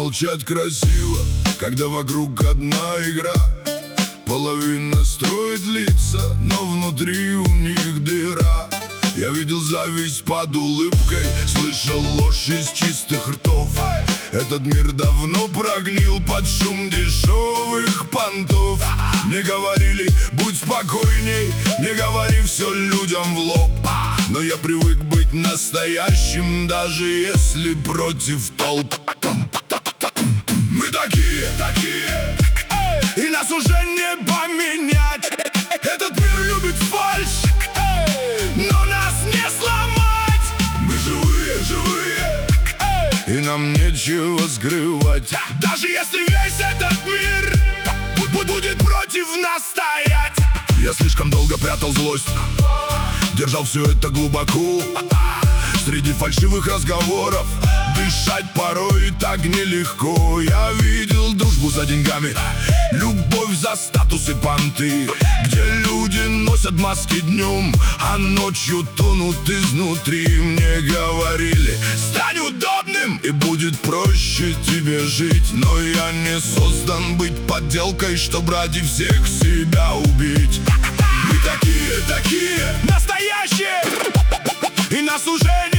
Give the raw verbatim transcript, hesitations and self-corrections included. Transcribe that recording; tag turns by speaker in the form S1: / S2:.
S1: молчать красиво, когда вокруг одна игра. Половина строит лица, но внутри у них дыра. Я видел зависть под улыбкой, слышал ложь из чистых ртов. Этот мир давно прогнил под шум дешевых понтов. Мне говорили, будь спокойней, не говори все людям в лоб. Но я привык быть настоящим, даже если против толп. Мы такие, такие, и нас уже не поменять. Этот мир любит фальшь, но нас не сломать. Мы живые, живые, и нам нечего скрывать. Даже если весь этот мир будет против нас стоять. Я слишком долго прятал злость, держал все это глубоко. Среди фальшивых разговоров дышать порой так нелегко. Я видел дружбу за деньгами, любовь за статус и понты, где люди носят маски днем, а ночью тонут изнутри. Мне говорили, стань удобным, и будет проще тебе жить. Но я не создан быть подделкой, чтоб ради всех себя убить. Мы такие, такие, настоящие, и нас уже